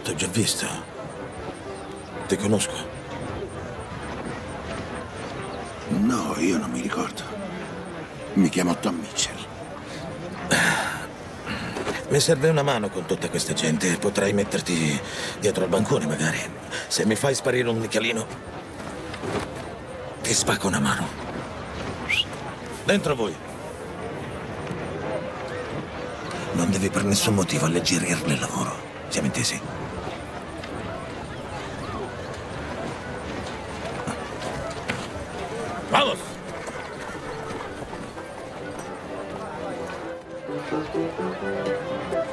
t'ho già visto. Ti conosco. No, io non mi ricordo. Mi chiamo Tom Mitchell. Mi serve una mano con tutta questa gente. Potrai metterti dietro al bancone, magari. Se mi fai sparire un nicchialino, ti spacco una mano. Dentro voi. Non devi per nessun motivo alleggerirne il lavoro. Siamo intesi? Vamos!